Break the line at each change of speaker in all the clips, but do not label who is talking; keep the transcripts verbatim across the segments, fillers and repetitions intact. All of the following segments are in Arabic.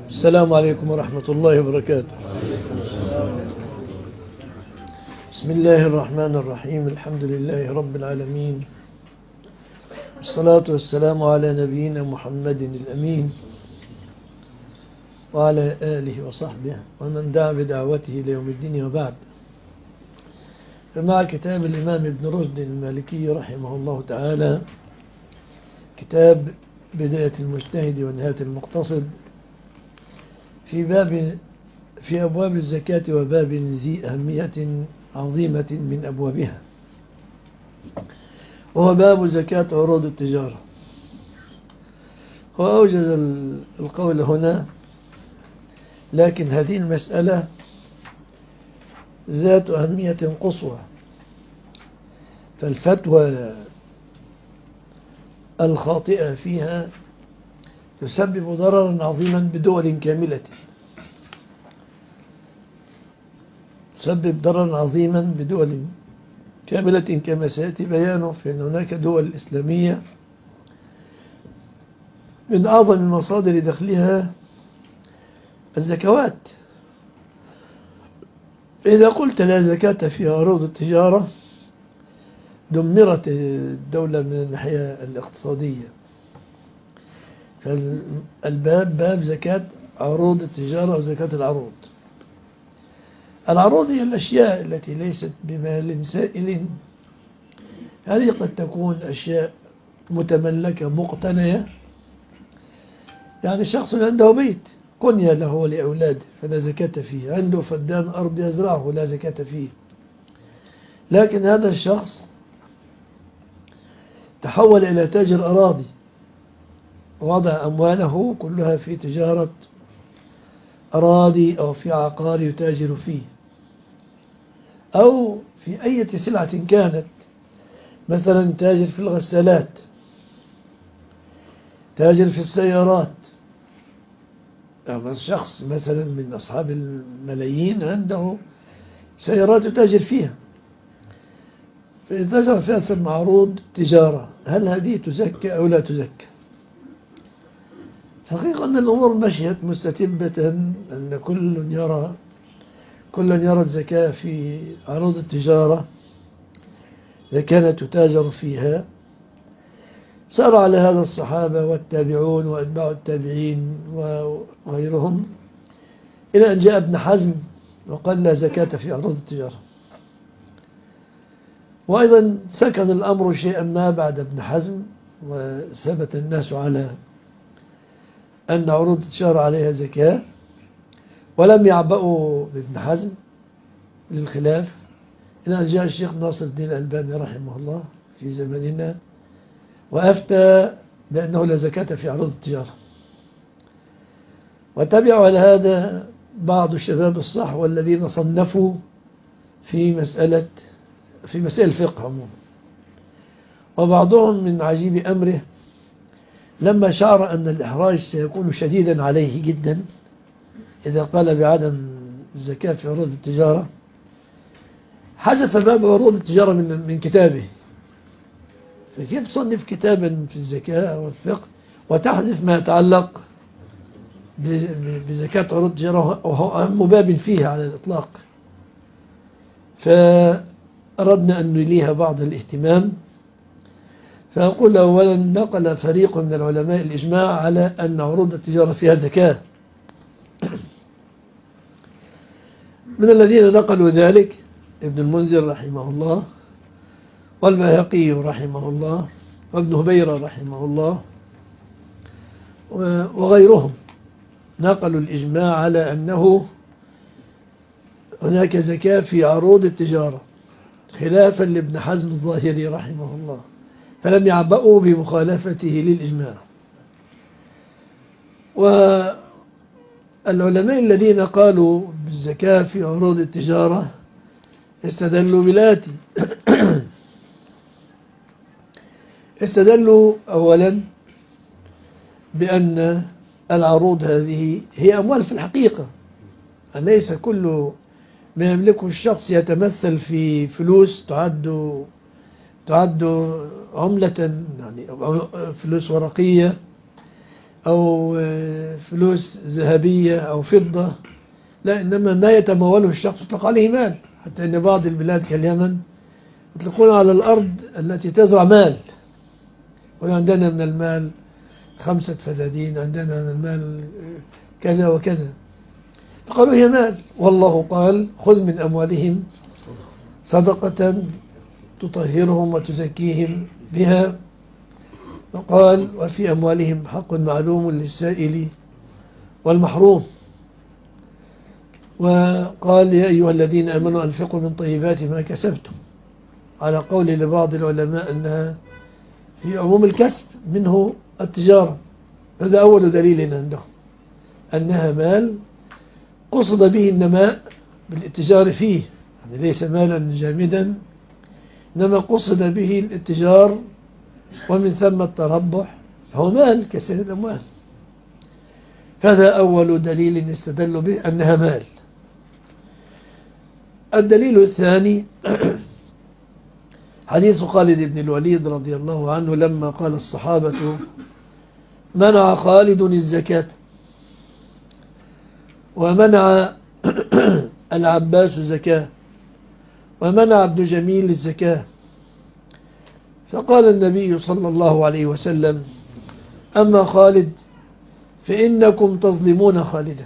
السلام عليكم ورحمة الله وبركاته. بسم الله الرحمن الرحيم. الحمد لله رب العالمين، والصلاة والسلام على نبينا محمد الأمين وعلى آله وصحبه ومن دعا بدعوته ليوم الدين، وبعد. فمع كتاب الإمام ابن رشد المالكي رحمه الله تعالى، كتاب بداية المجتهد ونهاية المقتصد، في باب في أبواب الزكاة، وباب ذي أهمية عظيمة من أبوابها، وهو باب زكاة عروض التجارة. هو أوجز القول هنا، لكن هذه المسألة ذات أهمية قصوى، فالفتوى الخاطئة فيها تسبب ضررا عظيما بدول كاملة، تسبب ضررا عظيما بدول كاملة كما سيأتي بيانه. فإن هناك دول إسلامية من أعظم مصادر دخلها الزكوات. فإذا قلت لا زكاة في عروض التجارة دمرت الدولة من الناحية الاقتصادية. فالباب باب زكاة عروض التجارة أو زكاة العروض. العروض هي الأشياء التي ليست بمال سائل. هذه قد تكون أشياء متملكة مقتنية، يعني شخص عنده بيت قنية له ولأولاده فلا زكاة فيه، عنده فدان أرض يزرعه لا زكاة فيه. لكن هذا الشخص تحول إلى تاجر أراضي، وضع أمواله كلها في تجارة أراضي أو في عقار يتاجر فيه، أو في أي سلعة كانت، مثلا تاجر في الغسالات، تاجر في السيارات. شخص مثلا من أصحاب الملايين عنده سيارات يتاجر فيها، فإذا تاجر فيها تسمى عروض تجارة. هل هذه تزكى أو لا تزكى؟ حقيقة أن الأمور مشيت مستتبة، أن كل يرى كل يرى الزكاة في عروض التجارة إذا كانت تتاجر فيها. سار على هذا الصحابة والتابعون وأتباع التابعين وغيرهم، إلى أن جاء ابن حزم وقال لا زكاة في عروض التجارة. وأيضا سكن الأمر شيئا ما بعد ابن حزم، وثبت الناس على أن عروض التجارة عليها زكاة، ولم يعبأوا بابن حزم للخلاف، إلى أن جاء الشيخ ناصر الدين الألباني رحمه الله في زمننا وأفتى بأنه لا زكاة في عروض التجارة. وتبعوا على هذا بعض الشباب الصحوة الذين صنفوا في مسألة في مسائل الفقه عموما. وبعضهم من عجيب أمره لما شعر أن الإحراج سيكون شديدا عليه جدا إذا قال بعدم الزكاة في عروض التجارة، حذف باب عروض التجارة من من كتابه. فكيف تصنف كتابا في الزكاة والفقه وتحذف ما يتعلق بزكاة عروض التجارة وهو أهم باب فيها على الإطلاق؟ فأردنا أن نليها بعض الاهتمام. فأقول أولا، نقل فريق من العلماء الإجماع على أن عروض التجارة فيها زكاة. من الذين نقلوا ذلك ابن المنذر رحمه الله، والبيهقي رحمه الله، وابن هبيرة رحمه الله، وغيرهم نقلوا الإجماع على أنه هناك زكاة في عروض التجارة، خلافا لابن حزم الظاهري رحمه الله، فلم يعبأوا بمخالفته للإجماع. والعلماء الذين قالوا بالزكاة في عروض التجارة استدلوا بالآتي. استدلوا أولا بأن العروض هذه هي أموال في الحقيقة، ليس كل ما يملكه الشخص يتمثل في فلوس تعد تعد عملة، يعني فلوس ورقية أو فلوس ذهبية أو فضة، لا، إنما ما يتموله الشخص يطلق عليه مال. حتى أن بعض البلاد كاليمن يطلقون على الأرض التي تزرع مال، وعندنا من المال خمسة فدادين، عندنا من المال كذا وكذا، فقالوا هي مال. والله قال خذ من أموالهم صدقة تطهرهم وتزكيهم بها، وقال وفي أموالهم حق معلوم للسائل والمحروم، وقال يا أيها الذين آمنوا أنفقوا من طيبات ما كسبتم، على قول لبعض العلماء أنها في عموم الكسب منه التجارة. هذا أول دليل عندهم أنها مال قصد به النماء بالاتجار فيه، يعني ليس مالا جامدا، إنما قصد به الاتجار ومن ثم التربح، فهو مال كسائر الأموال. فهذا أول دليل استدل به أنها مال. الدليل الثاني حديث خالد بن الوليد رضي الله عنه لما قال الصحابة منع خالد الزكاة ومنع العباس الزكاة ومنع ابن جميل الزكاة، فقال النبي صلى الله عليه وسلم أما خالد فإنكم تظلمون خالدا،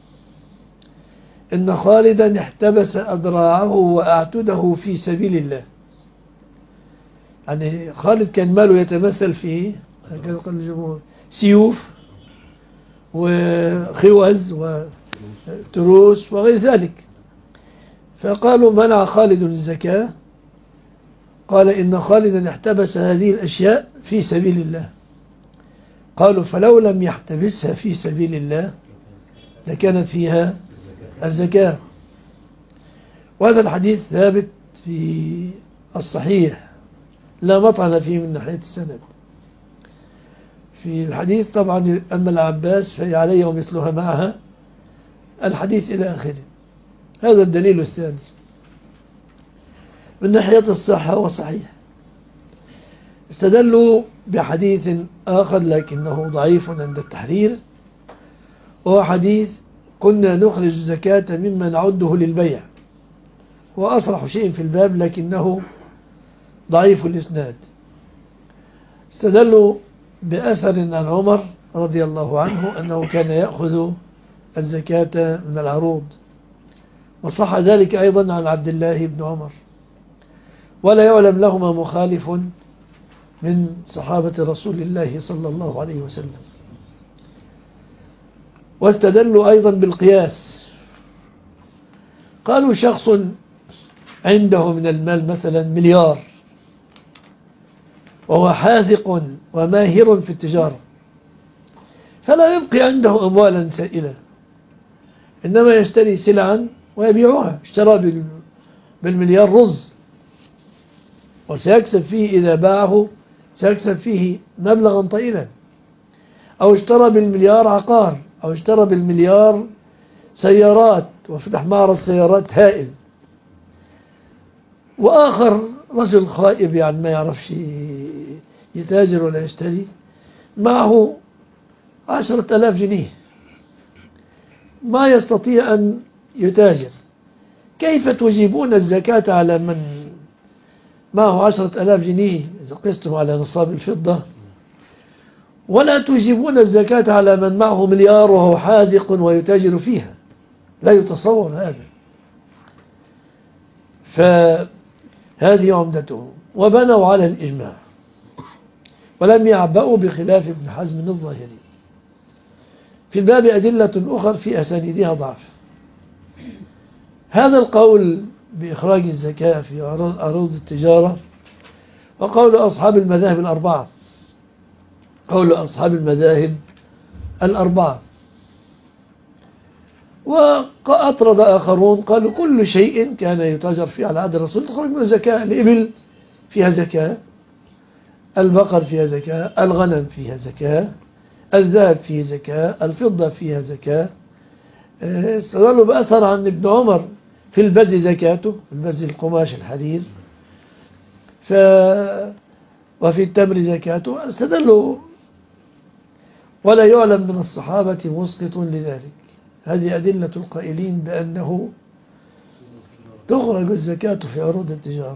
إن خالدا احتبس أذراعه وأعتده في سبيل الله. يعني خالد كان ماله يتمثل فيه هكذا قال الجمهور سيوف وخوذ وتروس وغير ذلك، فقالوا منع خالد الزكاة، قال إن خالدا احتبس هذه الأشياء في سبيل الله. قالوا فلو لم يحتبسها في سبيل الله لكانت فيها الزكاة. وهذا الحديث ثابت في الصحيح لا مطعن فيه من ناحية السند. في الحديث طبعا أما العباس فهي علي ومثلها معها، الحديث إلى آخره. هذا الدليل الثاني من ناحية الصحة وصحيح. استدلوا بحديث آخر لكنه ضعيف عند التحرير، وهو حديث كنا نخرج الزكاة مما نعده للبيع، وأصرح شيء في الباب لكنه ضعيف الإسناد. استدلوا بأثر عن عمر رضي الله عنه أنه كان يأخذ الزكاة من العروض، وصح ذلك أيضا عن عبد الله بن عمر، ولا يعلم لهما مخالف من صحابة رسول الله صلى الله عليه وسلم. واستدلوا أيضا بالقياس، قالوا شخص عنده من المال مثلا مليار وهو حاذق وماهر في التجارة، فلا يبقي عنده أموالا سائلة، إنما يشتري سلعا ويبيعها. اشترى بالمليار رز وسيكسب فيه إذا باعه سيكسب فيه مبلغا طائلا، أو اشترى بالمليار عقار، أو اشترى بالمليار سيارات وفتح معرض سيارات هائل. وآخر رجل خائب يعني ما يعرفش يتاجر ولا يشتري، معه عشرة ألاف جنيه ما يستطيع أن يتاجر. كيف تجيبون الزكاة على من معه عشرة ألاف جنيه إذا قستم على نصاب الفضة، ولا تجيبون الزكاة على من معه مليار وهو حاذق ويتاجر فيها؟ لا يتصور هذا. فهذه عمدته، وبنوا على الإجماع ولم يعبأوا بخلاف ابن حزم الظاهري. في الباب أدلة أخرى في أسانيدها ضعف. هذا القول بإخراج الزكاة في عروض التجارة وقول أصحاب المذاهب الأربعة، قول أصحاب المذاهب الأربعة. وأطرد آخرون قالوا كل شيء كان يتاجر فيه على عهد الرسول تخرج من الزكاة. الإبل فيها زكاة، البقر فيها زكاة، الغنم فيها زكاة، الذهب فيه زكاة، الفضة فيها زكاة. استدلوا بأثر عن ابن عمر في البز زكاته، البز القماش الحرير، ف وفي التمر زكاته. استدلوا ولا يعلم من الصحابة مسقط لذلك. هذه أدلة القائلين بأنه تخرج الزكاة في عروض التجارة،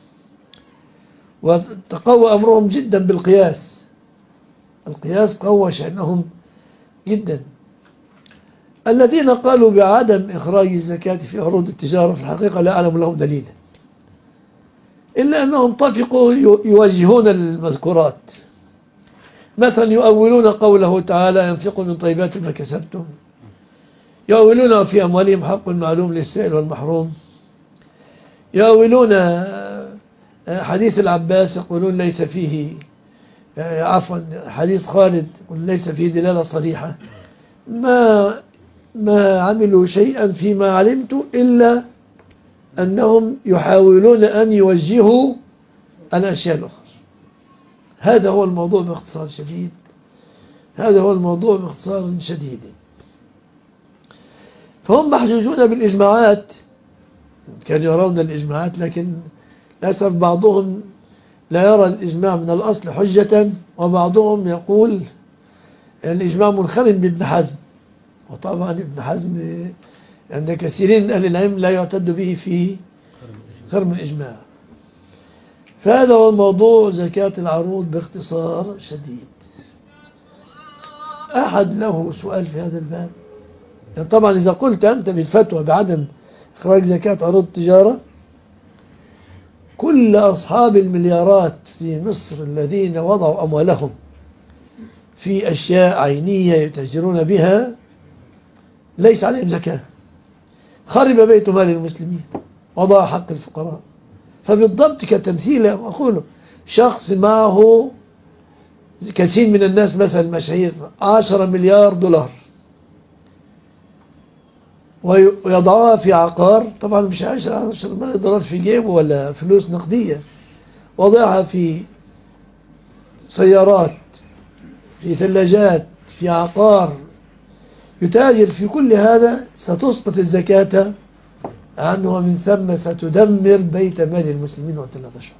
وتقوى أمرهم جدا بالقياس. القياس قوى شأنهم جدا. الذين قالوا بعدم إخراج الزكاة في عروض التجارة في الحقيقة لا أعلم لهم دليلا، إلا أنهم طفقوا يوجهون المذكورات. مثلا يؤولون قوله تعالى ينفقوا من طيبات ما كسبتم، يؤولون في أموالهم حق معلوم للسائل والمحروم، يؤولون حديث العباس يقولون ليس فيه، عفوا حديث خالد يقول ليس فيه دلالة صريحة. ما ما عملوا شيئا فيما علمت إلا أنهم يحاولون أن يوجهوا الأشياء الأخرى. هذا هو الموضوع باختصار شديد، هذا هو الموضوع باختصار شديد. فهم محجوجون بالإجماعات، كانوا يرون الإجماعات، لكن للأسف بعضهم لا يرى الإجماع من الأصل حجة، وبعضهم يقول الإجماع منخرم بابن حزم. وطبعا ابن حزم عند كثيرين من أهل العلم لا يعتد به في خرم الإجماع. فهذا هو الموضوع زكاة العروض باختصار شديد. أحد له سؤال في هذا الباب؟ يعني طبعا إذا قلت أنت بالفتوى بعدم إخراج زكاة عروض التجارة، كل أصحاب المليارات في مصر الذين وضعوا أموالهم في أشياء عينية يتاجرون بها ليس عليهم زكاة. خرب بيت مال المسلمين وضع حق الفقراء. فبالضبط كتمثيل أقوله، شخص معه كثير من الناس مثلا مشاهير عشرة مليار دولار ويضعها في عقار، طبعا مش عشرة مليار دولار في جيبه ولا فلوس نقدية، وضعها في سيارات، في ثلاجات، في عقار، يتاجر في كل هذا، ستسقط الزكاة عنه، ومن ثم ستدمر بيت مال المسلمين وانت لا تشعر.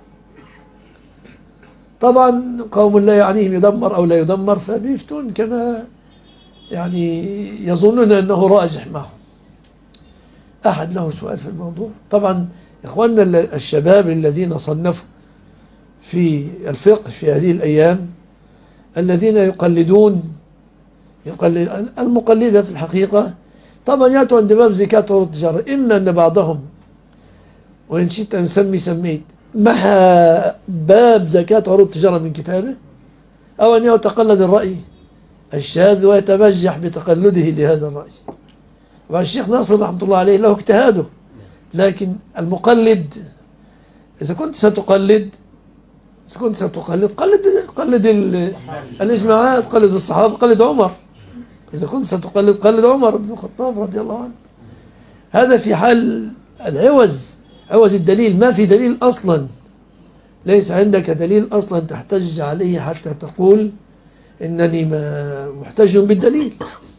طبعا قوم لا يعنيهم يدمر أو لا يدمر، فبيفتون كما يعني يظنون أنه راجح معهم. أحد له سؤال في الموضوع؟ طبعا إخواننا الشباب الذين صنفوا في الفقه في هذه الأيام، الذين يقلدون يقلد المقلدة في الحقيقة، طبعا يأتوا عند باب زكاة عروض التجارة، إما أن بعضهم وإن شئت أن سمي سميت محى باب زكاة عروض التجارة من كتابه، أو أن يتقلد الرأي الشاذ ويتبجح بتقلده لهذا الرأي. والشيخ ناصر رحمة الله عليه له اجتهاده، لكن المقلد إذا كنت ستقلد إذا كنت ستقلد قلد قلد الإجماعات، قلد الصحابة، قلد عمر. إذا كنت ستقلد قلد عمر بن الخطاب رضي الله عنه. هذا في حال العوز، عوز الدليل. ما في دليل أصلا، ليس عندك دليل أصلا تحتج عليه حتى تقول إنني ما محتج بالدليل.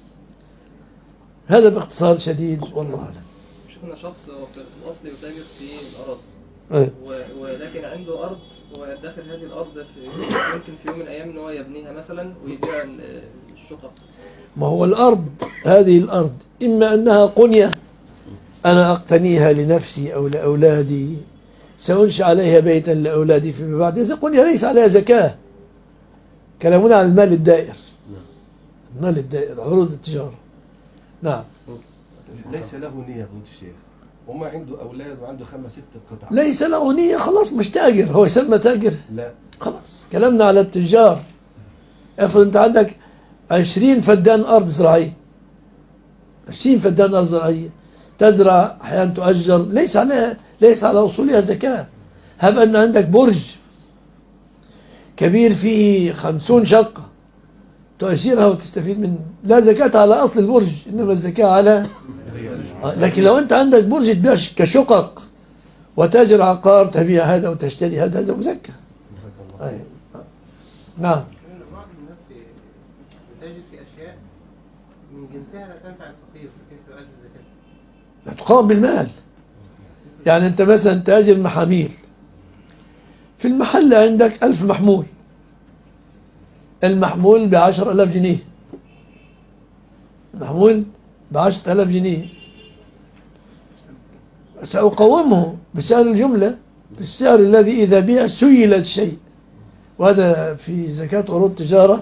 هذا باختصار شديد والله أعلم.
شفنا شخص في الأصل يتاجر في الأرض،
أيه.
ولكن عنده أرض ويدخر هذه الأرض في يمكن في يوم من الأيام إن هو يبنيها مثلا ويبيع الشقق.
ما هو الأرض، هذه الأرض إما أنها قنية أنا أقتنيها لنفسي أو لأولادي، سأنشأ عليها بيتا لأولادي فيما بعد، إذا قنية ليس عليها زكاة. كلامنا عن المال الدائر، المال الدائر عروض التجارة. نعم.
ليس له نية قلت الشيخ، وما عنده أولاد وعنده خمس ست قطع،
ليس له نية، خلاص مش تاجر. هو يسمى تاجر؟
لا
خلاص. كلامنا على التجار. افرض انت عندك عشرين فدان أرض زراعية، عشرين فدان أرض زراعية تزرع، أحيانا تؤجر، ليس على ليس على أصولها زكاة. هب أن عندك برج كبير فيه خمسون شقة تؤجرها وتستفيد منه، لا زكاة على أصل البرج، إنما الزكاة على. لكن لو أنت عندك برج تبيع كشقق وتاجر عقار، تبيع هذا وتشتري هذا، هذا مزكى. نعم.
بعض الناس تجد في أشياء من جنسها لا تنفع الفقير، فكيف يؤدي الزكاة؟
لا تقام بالمال. يعني أنت مثلا تاجر محاميل، في المحل عندك ألف محمول، المحمول بعشر ألاف جنيه، محمول بعشرة آلاف جنيه، سأقومه بسعر الجملة، بالسعر الذي إذا بيع سيل الشيء، وهذا في زكاة عروض التجارة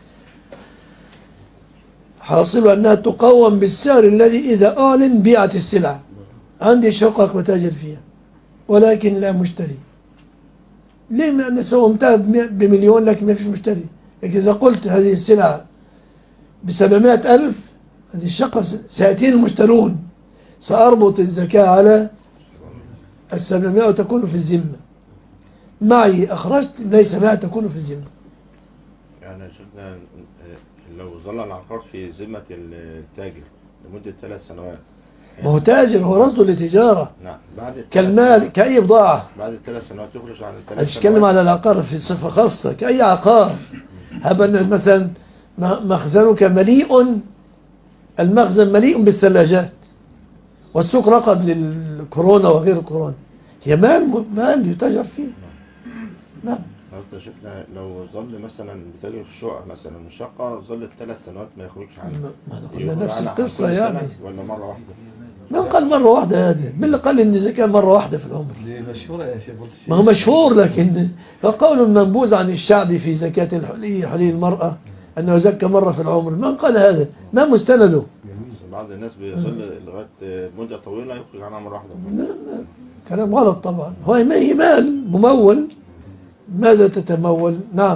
حاصل أنها تقوم بالسعر الذي إذا أعلن بيعت السلعة. عندي شقق بتاجر فيها ولكن لا مشتري. ليه؟ لأن سومتها بمليون لكن ما فيش مشتري. لكن إذا قلت هذه السلعة بسبعمائة ألف، هذه الشقة سيأتين المشترون، سأربط الزكاة على السبعمائة وتكون في الذمة. معي أخرجت ليس معي تكون في الذمة.
يعني شفنا لو ظل العقار في ذمة التاجر لمدة ثلاث سنوات،
ما هو تاجر، هو رصده لتجارة.
نعم. بعد
كالمال كأي بضاعة.
بعد الثلاث سنوات يخرج عن الثلاث سنوات.
أتكلم على العقار في صفة خاصة كأي عقار. هب أن مثلا مخزنك مليء، المخزن مليء بالثلاجات والسوق رقد للكورونا وغير الكورونا، هي مال مال يتاجر فيه. نعم.
لو شفنا لو ظل مثلا بتاجر في الشقة مثلا، الشقة ظلت ثلاث سنوات ما يخرجش عنها،
ما نفس القصة يعني،
ولا مرة واحدة؟
من قال مرة واحدة؟ هذا من اللي قال إن الزكاة مرة واحدة في العمر؟
مشهورة يا شيخ.
ما هو مشهور، لكن فقول منبوذ عن الشعب في زكاة الحلي حلي المرأة أنه زكى مرة في العمر. من قال هذا؟ ما مستنده؟
بعض الناس بيظل لغاية مدة طويلة يخرج عنها مرة واحدة.
لا لا، كلام غلط طبعا. هو هي مال ممول، ماذا تتمول؟ نعم.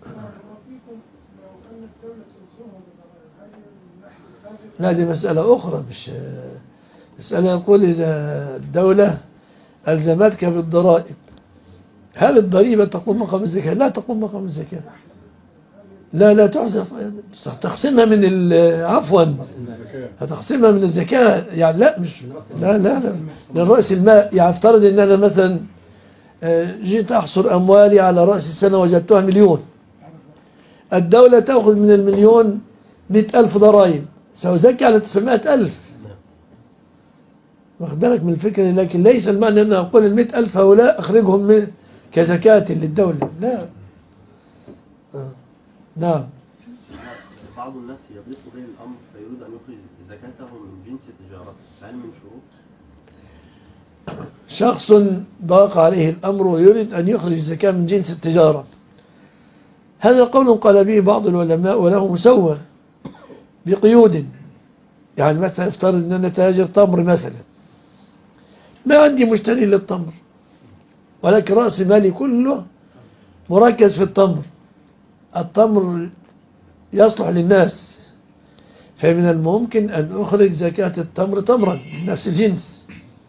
لا، دي مسألة أخرى، مش مسألة. يقول إذا الدولة ألزمتك بالضرائب، هل الضريبة تقوم مقام الزكاة؟ لا تقوم مقام الزكاة. لا لا تحذف، تقسمها من عفوا هتقسمها من الزكاة يعني. لا مش لا لا لا للرأس المال. يعني افترض ان انا مثلا جيت احصر اموالي على رأس السنة وجدتها مليون، الدولة تأخذ من المليون مئة ألف ضرائب، سأزكي على تسعمائة ألف. واخد بالك من الفكرة؟ لكن ليس المعنى ان اقول المئة ألف هؤلاء اخرجهم من كزكاة للدولة، لا. آه. نعم.
بعض الناس يضيق به الأمر فيريد أن يخرج زكاته من جنس التجارة، هل من شروط؟
شخص ضاق عليه الأمر ويريد أن يخرج زكاة من جنس التجارة، هذا قول قال به بعض العلماء وله مسوى بقيود. يعني مثلا افترض أن أنا تاجر تمر مثلا، ما عندي مشتري للتمر ولكن رأس مالي كله مركز في التمر، التمر يصلح للناس، فمن الممكن أن أخرج زكاة التمر تمرا من نفس الجنس.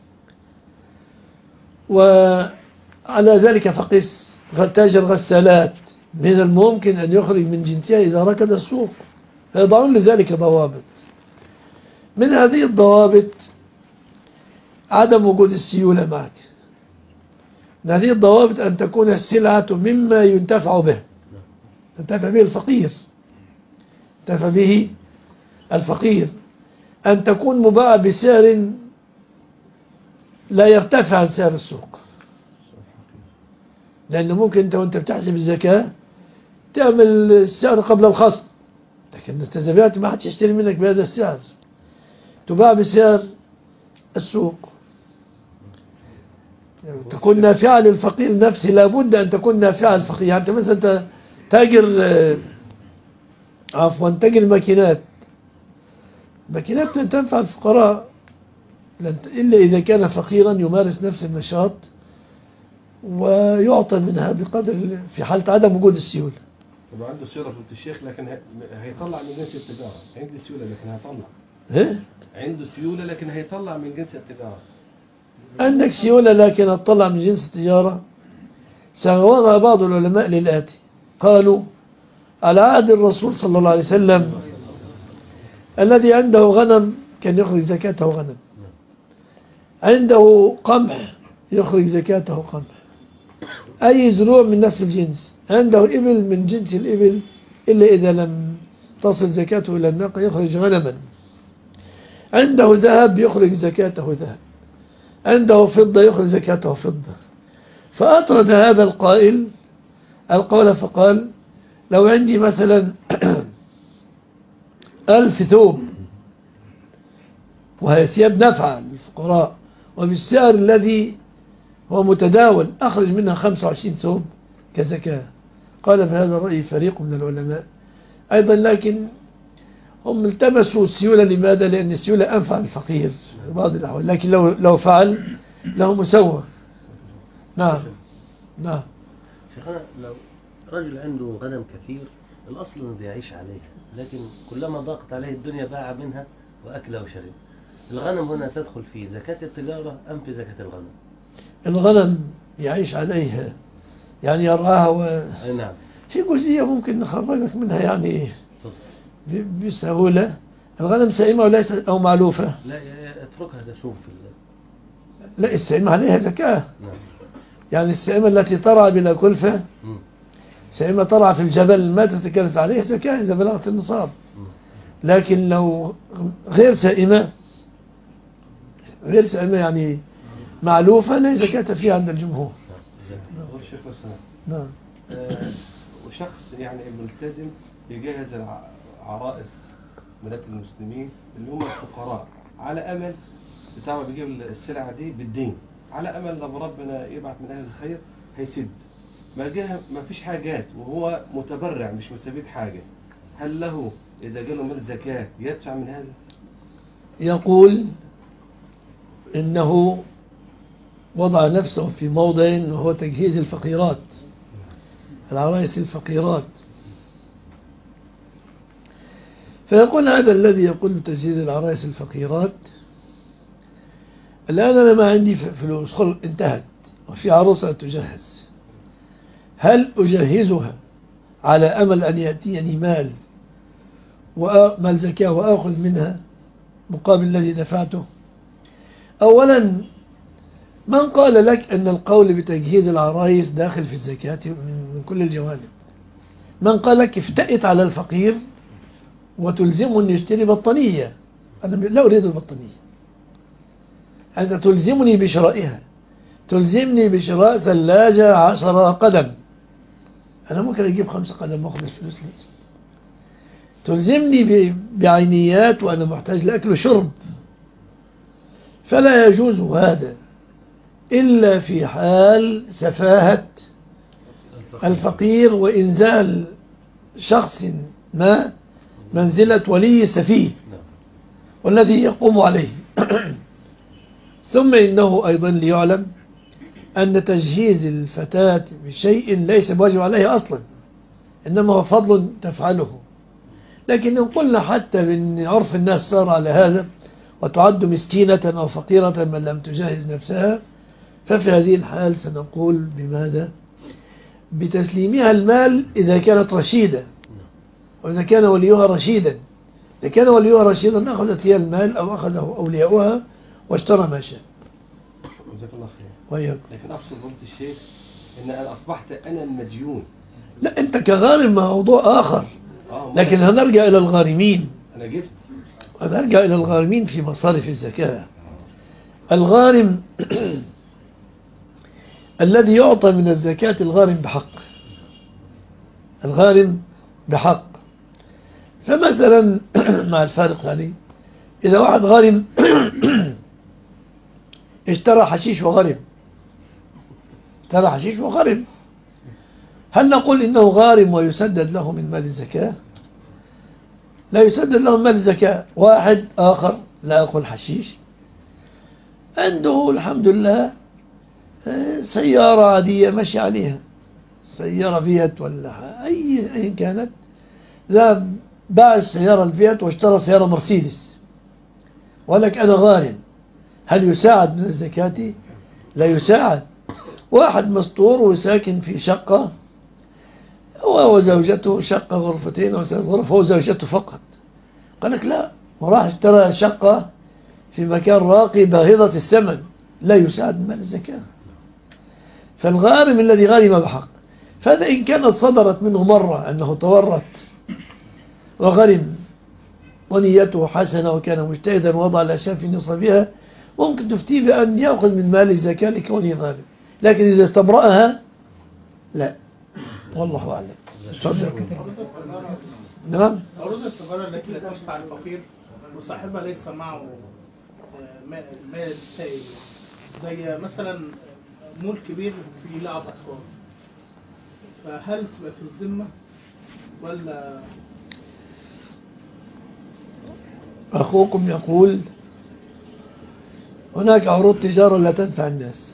وعلى ذلك فقس تاجر غسالات، من الممكن أن يخرج من جنسها إذا ركد السوق، فيضعون لذلك ضوابط. من هذه الضوابط عدم وجود السيولة معك. من هذه الضوابط أن تكون السلعة مما ينتفع به، ينتفع به الفقير، ينتفع به الفقير، أن تكون مباعة بسعر لا يرتفع عن سعر السوق. لأنه ممكن أنت وأنت بتحسب الزكاة تعمل السعر قبل الخصم، لكن التزبيات ما حدش يشتري منك بهذا السعر، تباع بسعر السوق، تكون نافعة للفقير نفسه. لابد أن تكون نافعة للفقير. يعني أنت مثلا تاجر عفوا تاجر ماكينات، ماكينات تنفع الفقراء إلا إذا كان فقيرا يمارس نفس النشاط ويعطى منها بقدر في حالة عدم وجود السيولة.
طبعا عنده سيولة في الشيخ لكن هيطلع من جنس التجارة. عنده سيولة لكن هيطلع.
إيه؟
عنده سيولة لكن هيطلع من جنس التجارة.
عندك سيولة لكن هتطلع من جنس التجارة. سوغها بعض العلماء للآتي، قالوا على عهد الرسول صلى الله عليه وسلم الذي عنده غنم كان يخرج زكاته غنم، عنده قمح يخرج زكاته قمح، أي زروع من نفس الجنس، عنده إبل من جنس الإبل إلا إذا لم تصل زكاته إلى الناقة يخرج غنما، عنده ذهب يخرج زكاته ذهب، عنده فضة يخرج زكاته فضة. فأطرد هذا القائل القول فقال لو عندي مثلا ألف ثوب وهي ثياب نافعة للفقراء وبالسعر الذي هو متداول أخرج منها خمسة وعشرين ثوب كزكاة. قال بهذا الرأي فريق من العلماء أيضا، لكن هم التمسوا السيولة. لماذا؟ لأن السيولة أنفع للفقير في بعض الأحوال، لكن لو لو فعل له مسوى. نعم نعم.
شيخنا، لو رجل عنده غنم كثير الأصل أنه يعيش عليه، لكن كلما ضاقت عليه الدنيا باع منها وأكل وشرب. الغنم هنا تدخل في زكاة التجارة أم في زكاة الغنم؟
الغنم يعيش عليها يعني يرعاها و...
أي نعم.
في جزئية ممكن نخرجك منها يعني ب- بسهولة. الغنم سائمة وليست أو معلوفة؟
لا اتركها تشوف في ال...
لا، السائمة عليها زكاة.
نعم.
يعني السائمة التي ترعى بلا كلفة،
مم.
سائمة ترعى في الجبل ما تتكلف عليها زكاة إذا بلغت النصاب.
مم.
لكن لو غير سائمة غير سائمة يعني معلوفة لا زكاة فيها عند الجمهور.
هو الشيخ والسلام.
نعم.
آه، وشخص يعني ملتزم يجهز العرائس بنات المسلمين اللي هم الفقراء على امل بتاعه بيجيب السلعه دي بالدين، على امل لما ربنا يبعث من اهل الخير هيسد. ما جه ما فيش حاجات وهو متبرع مش مستفيد حاجه، هل له اذا جاله من الزكاه يدفع من هذا؟
يقول إنه وضع نفسه في موضع وهو تجهيز الفقيرات، العرائس الفقيرات. فيقول هذا الذي يقول بتجهيز العرائس الفقيرات، الآن أنا ما عندي فلوس، خل انتهت وفي عروسة تجهز، هل أجهزها على أمل أن يأتيني مال ومال زكاة وأخذ منها مقابل الذي دفعته؟ أولا، من قال لك أن القول بتجهيز العرائس داخل في الزكاة من كل الجوانب؟ من قال لك افتئت على الفقير وتلزمه أن يشتري بطانية؟ أنا لا أريد البطانية. أنت تلزمني بشرائها، تلزمني بشراء ثلاجة عشرة قدم، أنا ممكن أجيب خمسة قدم وأخذ الفلوس لي. تلزمني بعينيات وأنا محتاج لأكل وشرب. فلا يجوز هذا إلا في حال سفاهة الفقير وإنزال شخص ما منزلة ولي السفيه والذي يقوم عليه. ثم إنه أيضا ليعلم أن تجهيز الفتاة بشيء ليس بواجب عليه أصلا، إنما هو فضل تفعله. لكن إن قلنا حتى بأن عرف الناس صار على هذا وتعد مسكينة أو فقيرة من لم تجهز نفسها، ففي هذه الحال سنقول بماذا؟ بتسليمها المال إذا كانت رشيدة، وإذا كان وليها رشيدا. إذا كان وليها رشيدا أخذت هي المال أو أخذه أولياؤها واشترى ما شاء.
جزاك الله خير.
وياك.
لكن أقصد فضيلة الشيخ إن أنا أصبحت أنا المديون.
لا، أنت كغارم موضوع آخر، لكن هنرجع إلى الغارمين.
أنا جبت
هنرجع إلى الغارمين في مصارف الزكاة. الغارم الذي يعطى من الزكاة الغارم بحق، الغارم بحق. فمثلا مع الفارق يعني إذا واحد غارم اشترى حشيش وغرم، اشترى حشيش وغرم، هل نقول إنه غارم ويسدد له من مال الزكاة؟ لا يسدد له من مال الزكاة. واحد آخر لا أقول حشيش عنده الحمد لله سيارة عادية مشي عليها، سيارة فيات ولا أي أي كانت، ذهب باع السيارة الفيات واشترى سيارة مرسيدس، ولك أنا غارم، هل يساعد من الزكاة؟ لا يساعد. واحد مستور وساكن في شقة هو وزوجته، شقة غرفتين أو ثلاث غرف، هو وزوجته فقط، قال لك لا، وراح اشترى شقة في مكان راقي باهظة الثمن، لا يساعد من مال الزكاة. فالغارم الذي غارم بحق، فهذا إن كانت صدرت منه مرة أنه تورط وغرم ونيته حسنة وكان مجتهدا ووضع الأشياء في نصابها، ممكن تفتيه بأن يأخذ من مال الزكاة لكونه غارم. لكن إذا استبرأها لا، والله أعلم. نعم.
عروض التجارة التي لا تشفع الفقير وصاحبها ليس معه
آه، ما- المال السائل، زي مثلا مول كبير فيه لعب أطفال، فهل تبقى في الذمة ولا؟
أخوكم يقول هناك عروض تجارة لا تنفع الناس،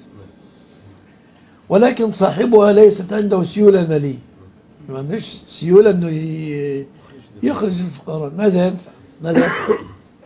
ولكن صاحبها ليست عنده سيولة مالية، ما عندوش سيولة أنه ي- يخرج الفقراء، ماذا ينفع؟ ماذا ينفع؟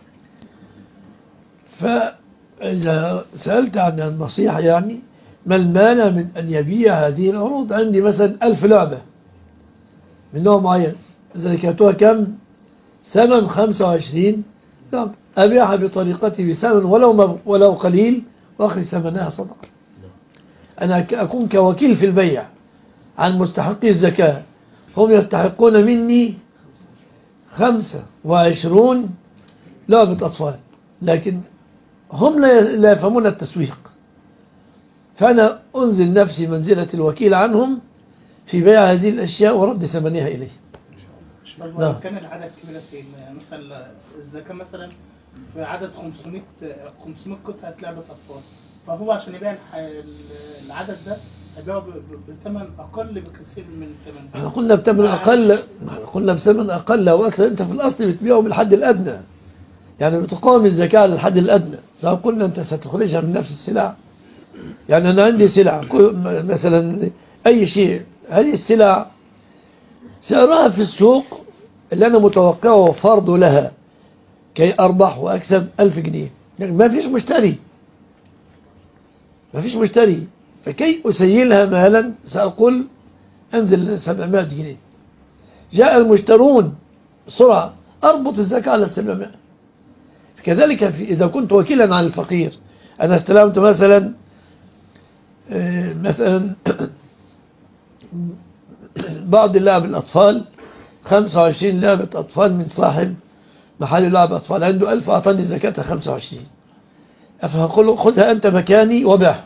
فإذا سألت عن النصيحة يعني ما المانع من أن يبيع هذه العروض؟ عندي مثلا ألف لعبة من نوع معين، زكاتها كم؟ ثمن خمسة وعشرين لعبة، أبيعها بطريقتي بثمن ولو مب... ولو قليل وأخذ ثمنها صدقة. أنا ك- أكون كوكيل في البيع عن مستحقي الزكاة، هم يستحقون مني خمسة وعشرون لعبة أطفال، لكن هم لا لا يفهمون التسويق، فأنا أنزل نفسي منزلة الوكيل عنهم في بيع هذه الأشياء ورد ثمنها إليه.
طب
نعم.
لو كان العدد كبير يا سيدنا، يعني مثلا الزكاة مثلا في عدد خمسمائة خمسمائة قطعة لعبة أطفال، فهو عشان يبيع الح- العدد ده هيبيعه ب- ب- بثمن أقل بكثير من ثمن.
احنا قلنا بثمن أقل، احنا قلنا بثمن أقل أو أكثر، أنت في الأصل بتبيعه بالحد الأدنى، يعني بتقاوم الزكاة على الحد الأدنى، سواء قلنا أنت ستخرجها من نفس السلع. يعني أنا عندي سلع كل- مثلا أي شيء، هذه السلع سعرها في السوق اللي أنا متوقعه فرض لها كي أربح وأكسب ألف جنيه، يعني ما فيش مشتري، ما فيش مشتري، فكي أسيلها مالا سأقول أنزل سبعمائة جنيه، جاء المشترون بسرعة أربط الزكاة على السبعمائة. كذلك في إذا كنت وكيلا عن الفقير، أنا استلمت مثلا آه، مثلا بعض لعب الأطفال خمسة وعشرين لعبة أطفال من صاحب محل لعب أطفال عنده ألف، أعطاني زكاة خمسة وعشرين، فأقول له خذها أنت مكاني وبيعها،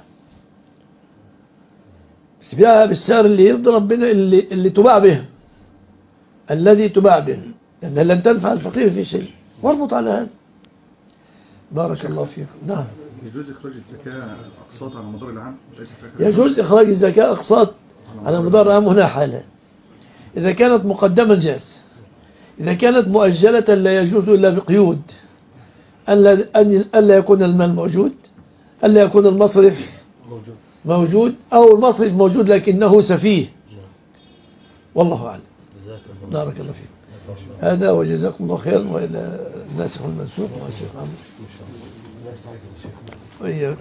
بس بيعها بالسعر اللي يرضي ربنا، اللي, اللي تباع به، الذي تباع به، لأنها لن تنفع الفقير في شيء، واربط على هذا. بارك الله فيكم. نعم.
يجوز إخراج الزكاة أقساط على مدار العام؟ ليس فاكر.
يجوز إخراج الزكاة أقساط على مدار العام. هنا حالة، إذا كانت مقدما جاز، إذا كانت مؤجلة لا يجوز إلا بقيود، ألا أن ألا يكون المال موجود، ألا يكون المصرف
موجود
موجود، أو المصرف موجود لكنه سفيه، والله أعلم.
جزاك الله.
بارك الله فيك. هذا وجزاكم الله خيرا، وإلى الناسخ والمنسوخ مع الشيخ عمرو. وإياكم.